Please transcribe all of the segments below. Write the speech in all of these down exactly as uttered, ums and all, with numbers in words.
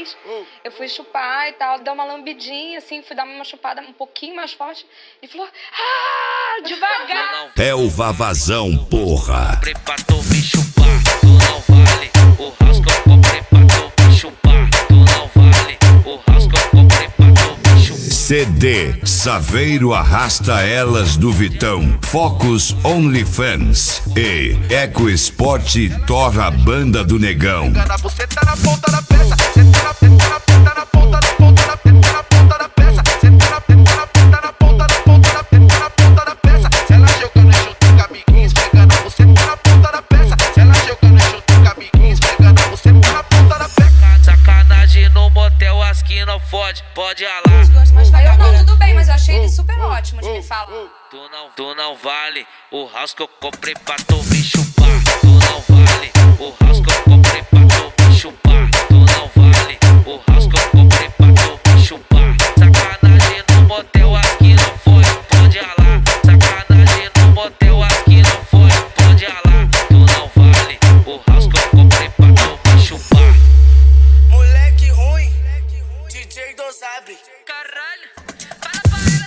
vez, eu fui chupar e tal, deu uma lambidinha, assim, fui dar uma chupada um pouquinho mais forte e falou, ah, devagar. É o Vavazão, porra. Pra tu me chupar, tu não vale. O house que eu comprei pra tu me chupar, tu não vale. O house que eu comprei pra tu me chupar. C D Saveiro Arrasta Elas do Vitão, Focus OnlyFans e Eco Sport Torra Banda do Negão. Você tá na ponta da peça, você tá na ponta da ponta na ponta da ponta da ponta na ponta da peça, você tá na ponta na ponta na ponta da ponta da ponta na ponta da peça. Se ela jogando junto com amiguinhos, pegando você tá na ponta da peça. Se ela jogando junto com amiguinhos, pegando você tá na ponta da peça. Sacanagem no motel, as que não fode, pode alar. Aí eu não, tudo bem, mas eu achei ele super ótimo de me falar. Tu não, tu não vale o house que eu comprei pra tu me chupar. Tu não vale o house que eu comprei pra tu me chupar. Tu não vale o house que eu comprei pra tu me chupar. Sacanagem no motel, as que não foi, pode alar. Sacanagem no motel, as que não foi, pode alar. Tu não vale o house que eu comprei pra tu me chupar. Moleque ruim, D J Dosabre. Caralho, fala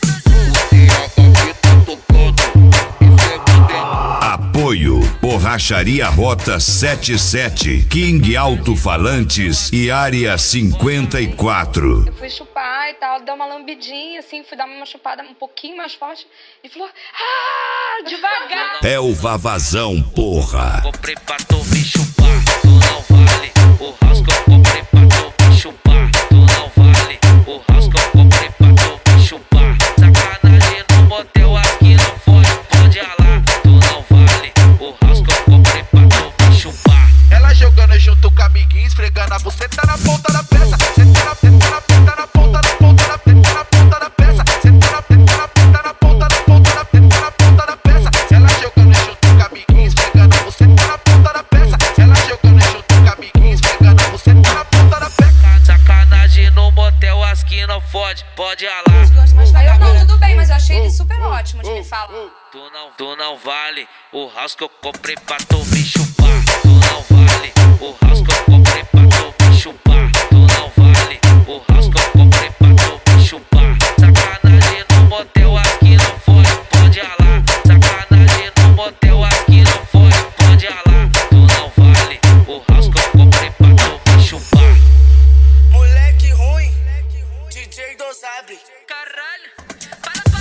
pra ela. Apoio Borracharia Rota setenta e sete, King Alto-Falantes e Área cinquenta e quatro. Eu fui chupar e tal, deu uma lambidinha, assim, fui dar uma chupada um pouquinho mais forte e falou, ah, devagar. É o Vavazão, porra. Comprei pra tu me chupar, tu não vale. O house que eu comprei pra tu me chupar, tu não vale. O house que eu comprei pra tu me chupar. Sacanagem no motel, as que não foi, pode alar. Tu não vale. O house que eu comprei pra tu me chupar. Ela jogando junto com amiguinhos, esfregando a buceta na ponta da peça. Você tá na ponta na ponta na ponta da ponta da ponta na ponta da peça. Você tá na ponta na ponta na ponta da ponta da ponta na ponta da peça. Ela jogando junto com amiguinhos, esfregando a buceta na ponta da peça. Ela jogando junto com amiguinhos, esfregando a buceta na ponta da peça. Sacanagem no motel, as que não fode, pode alar. Aí eu não, tudo bem, mas eu achei ele super ótimo de me falar. Tu não, tu não vale o house que eu comprei pra tu me chupar. Tu não vale o house que eu comprei pra tu me chupar. Tu não vale o house que eu comprei pra tu me chupar. Sacanagem no motel, as que não foi, pode alar. Sacanagem no motel, as que não foi, pode alar. Tu não vale o house que eu comprei pra tu me chupar. Moleque ruim, D J Dosabre. Caralho, fala pra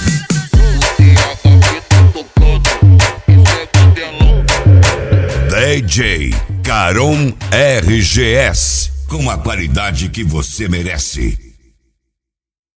ela. D J Caron R G S, com a qualidade que você merece.